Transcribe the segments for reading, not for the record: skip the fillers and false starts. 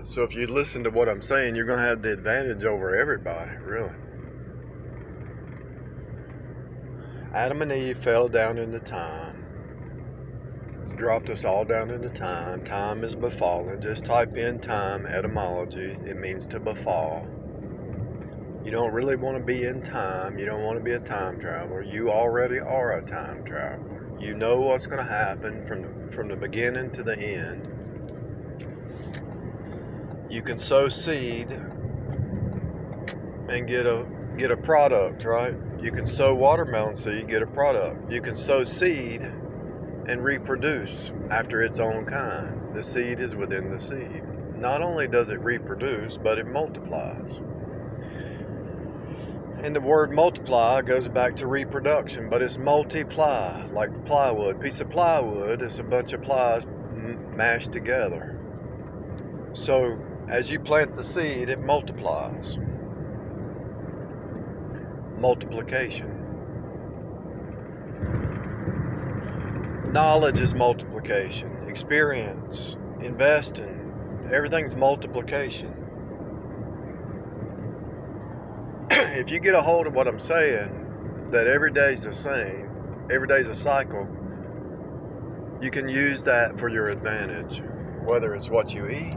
So if you listen to what I'm saying, you're going to have the advantage over everybody, really. Adam and Eve fell down into time. Dropped us all down into time. Time is befallen. Just type in time etymology. It means to befall. You don't really want to be in time. You don't want to be a time traveler. You already are a time traveler. You know what's going to happen from the beginning to the end. You can sow seed and get a product, right? You can sow watermelon seed, get a product. You can sow seed and reproduce after its own kind. The seed is within the seed. Not only does it reproduce, but it multiplies. And the word multiply goes back to reproduction, but it's multiply, like plywood. A piece of plywood is a bunch of plies mashed together. So as you plant the seed, it multiplies. Multiplication. Knowledge is multiplication. Experience, investing, everything's multiplication. If you get a hold of what I'm saying, that every day's the same, every day's a cycle, you can use that for your advantage, whether it's what you eat,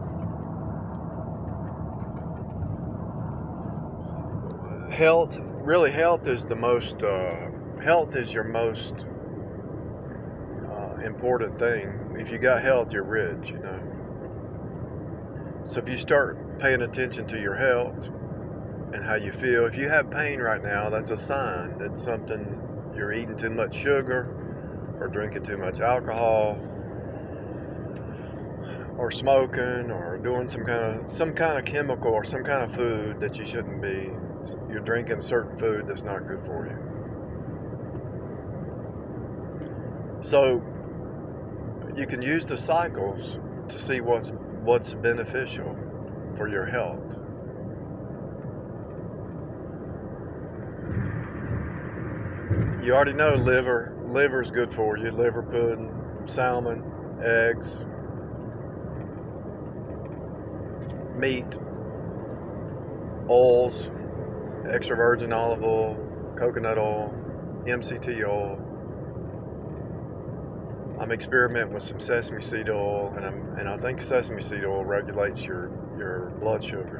health. Really, health is the most, health is your most important thing. If you got health, you're rich, you know. So if you start paying attention to your health and how you feel, if you have pain right now, that's a sign that something, you're eating too much sugar or drinking too much alcohol or smoking or doing some kind of chemical or some kind of food that you shouldn't be. You're drinking certain food that's not good for you. So you can use the cycles to see what's beneficial for your health. You already know liver's good for you. Liver pudding, salmon, eggs, meat, oils, extra virgin olive oil, coconut oil, MCT oil. I'm experimenting with some sesame seed oil, and I think sesame seed oil regulates your blood sugar.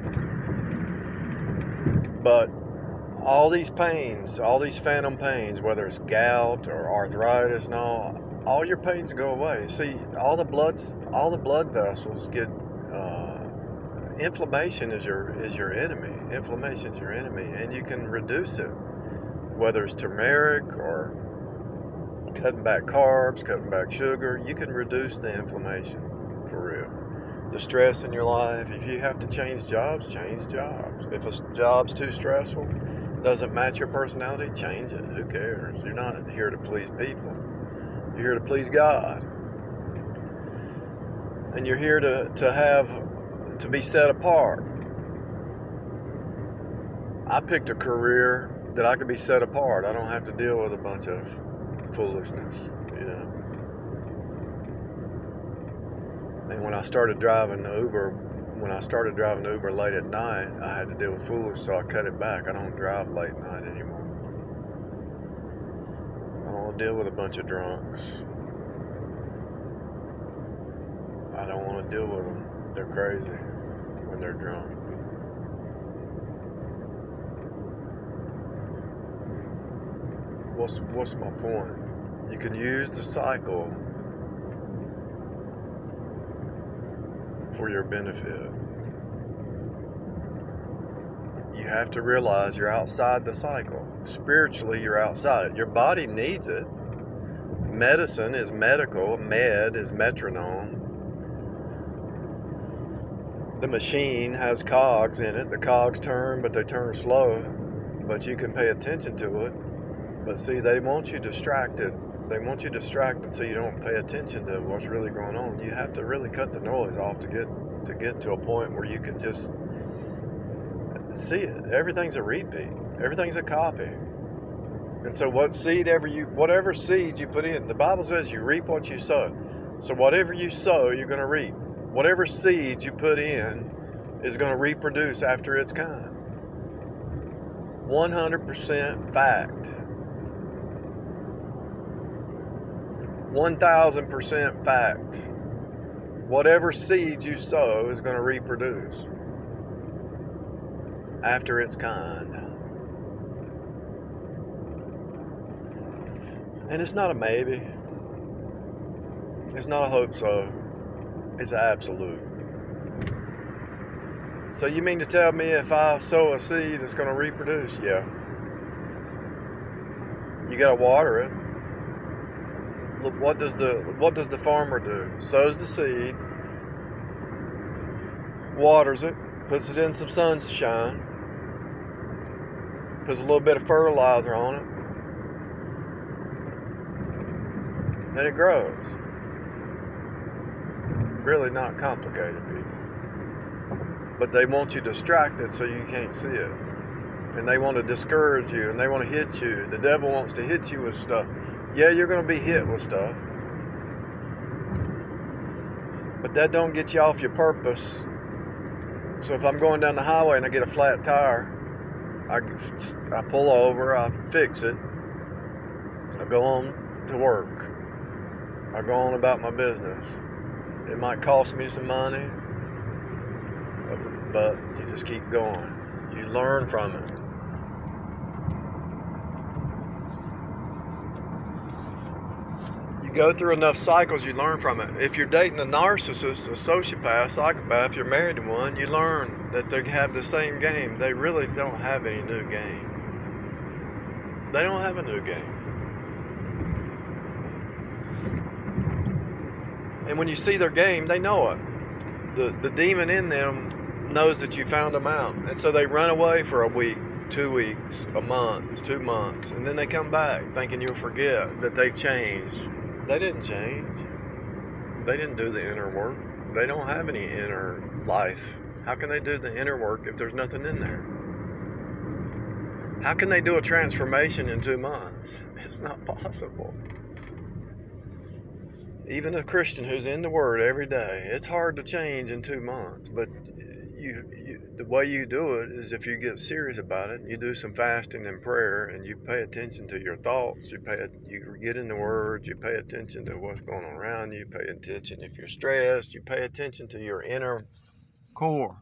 But all these pains, all these phantom pains, whether it's gout or arthritis and all your pains go away. See, all the blood vessels get inflammation is your enemy. Inflammation is your enemy, and you can reduce it, whether it's turmeric or cutting back carbs, cutting back sugar. You can reduce the inflammation for real. The stress in your life, if you have to change jobs, change jobs. If a job's too stressful, doesn't match your personality, change it. Who cares? You're not here to please people. You're here to please God. And you're here to be set apart. I picked a career that I could be set apart. I don't have to deal with a bunch of foolishness, you know. And when I started driving Uber late at night, I had to deal with foolish, so I cut it back. I don't drive late at night anymore. I don't want to deal with a bunch of drunks. I don't want to deal with them. They're crazy when they're drunk. What's my point? You can use the cycle for your benefit. You have to realize you're outside the cycle. Spiritually, you're outside it. Your body needs it. Medicine is medical. Med is metronome. The machine has cogs in it. The cogs turn, but they turn slow. But you can pay attention to it. But see, they want you distracted. They want you distracted so you don't pay attention to what's really going on. You have to really cut the noise off to get to a point where you can just see it. Everything's a repeat. Everything's a copy. And so whatever seed you put in, the Bible says you reap what you sow. So whatever you sow, you're going to reap. Whatever seed you put in is going to reproduce after its kind. 100% fact. 1000% fact. Whatever seed you sow is going to reproduce after its kind. And it's not a maybe. It's not a hope so. It's an absolute. So you mean to tell me if I sow a seed, it's going to reproduce? Yeah. You got to water it. Look, what does the farmer do? Sows the seed, waters it, puts it in some sunshine, puts a little bit of fertilizer on it, and it grows. Really not complicated, people. But they want you distracted so you can't see it. And they want to discourage you, and they want to hit you. The devil wants to hit you with stuff. Yeah, you're going to be hit with stuff. But that don't get you off your purpose. So if I'm going down the highway and I get a flat tire, I pull over, I fix it, I go on to work. I go on about my business. It might cost me some money, but you just keep going. You learn from it. You go through enough cycles, you learn from it. If you're dating a narcissist, a sociopath, psychopath, if you're married to one, you learn that they have the same game. They really don't have any new game. They don't have a new game. And when you see their game, they know it. The demon in them knows that you found them out. And so they run away for a week, 2 weeks, a month, 2 months, and then they come back thinking you'll forget that they've changed. They didn't change. They didn't do the inner work. They don't have any inner life. How can they do the inner work if there's nothing in there? How can they do a transformation in 2 months? It's not possible. Even a Christian who's in the Word every day, it's hard to change in 2 months. But the way you do it is if you get serious about it, you do some fasting and prayer, and you pay attention to your thoughts. You get in the Word. You pay attention to what's going on around you. You pay attention if you're stressed. You pay attention to your inner core.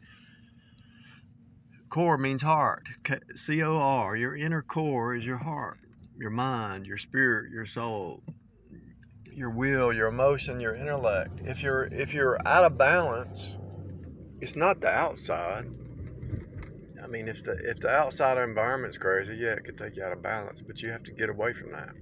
Core means heart. C-O-R. Your inner core is your heart, your mind, your spirit, your soul, your will, your emotion, your intellect. If you're out of balance, it's not the outside. I mean, if the outside environment's crazy, yeah, it could take you out of balance, but you have to get away from that.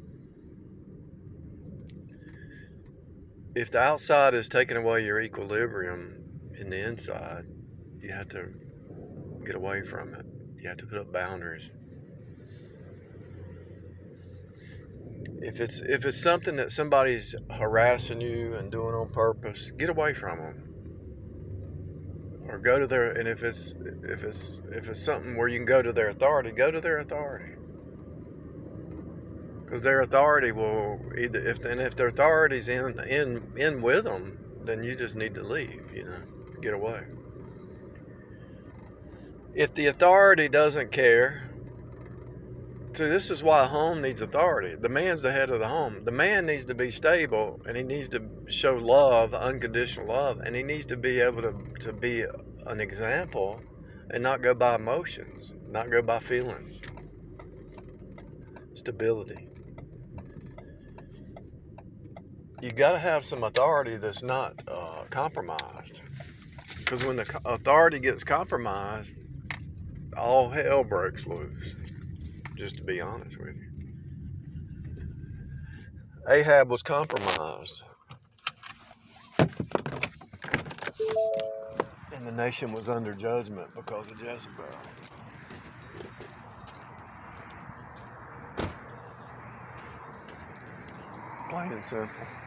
If the outside is taking away your equilibrium in the inside, you have to get away from it. You have to put up boundaries. If it's something that somebody's harassing you and doing on purpose, get away from them. Or go to their, and if it's something where you can go to their authority, go to their authority. Because their authority will either, if their authority's in with them, then you just need to leave, get away. If the authority doesn't care, see, this is why a home needs authority. The man's the head of the home. The man needs to be stable, and he needs to show love, unconditional love, and he needs to be able to be an example and not go by emotions, not go by feelings. Stability. You got to have some authority that's not compromised. Because when the authority gets compromised, all hell breaks loose. Just to be honest with you. Ahab was compromised. And the nation was under judgment because of Jezebel. Plain and simple.